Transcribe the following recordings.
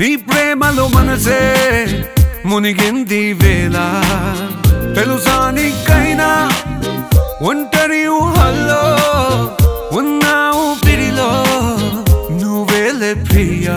నీ ప్రేమలో మనసే మునిగింది వేళ తెలుసా నీకైనా ఒంటరి ఊహల్లో ఉన్నావు పిడిలో నువ్వేలే ప్రియా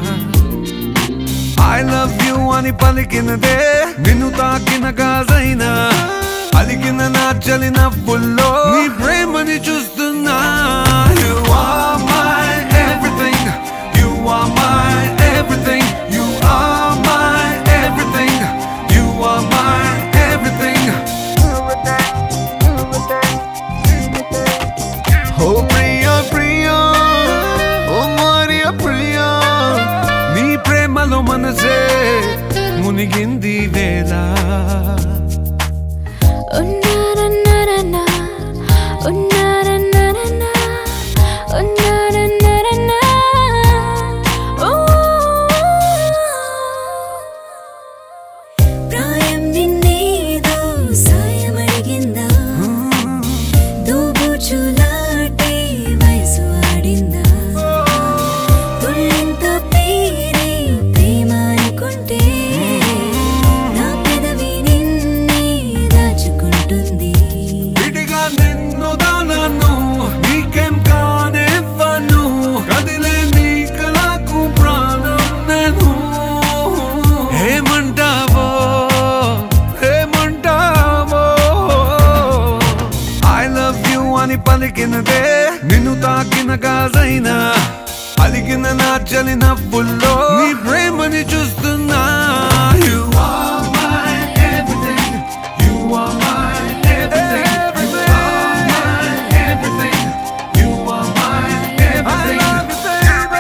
I love you అని పలికినదే నిన్ను తాకిన గాజైనా అలిగిన నా చలి నవ్వుల్లో నీ ప్రేమని చూస్తున్నా You are my everything You are my everything You are my everything You are my everything Oh Priya Priya Oh Maria Priya నీ ప్రేమలో మనసే మునిగింది వేళ పలికినదే నిన్ను తాకిన గాజైనా అలిగిన నా చలి నవ్వుల్లో నీ ప్రేమని చూస్తున్నా You are my everything You are my everything You are my everything You are my everything I love you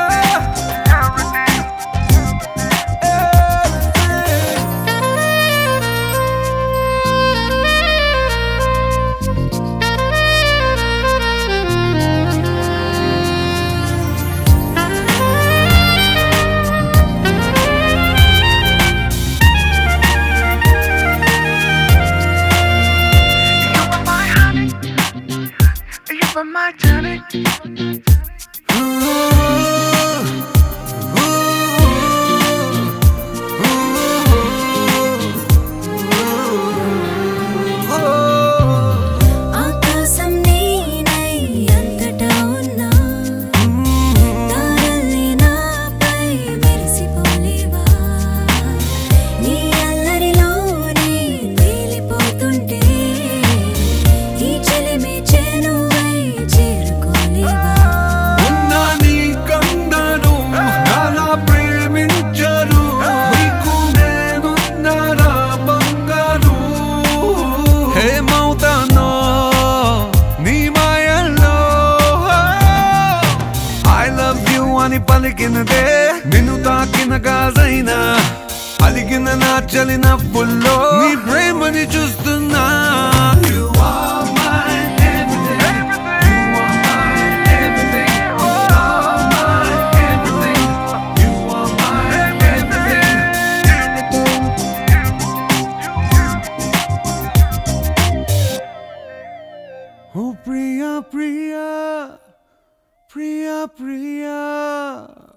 for my journey. ఆకాశం నీనై అంతటా ఉన్నా తారల్ని నాపై మెరిసిపోలేవా నీ అల్లరిలోనే తేలిపోతుంటే ఈ చెలిమే చేను అని పలికినదే నిన్ను తాకిన గాజైనా అలిగిన నా చలి నవ్వుల్లో నీ ప్రేమని చూస్తున్నా You are my everything You are my everything You are my everything You are my everything Oh Priya Priya Priya Priya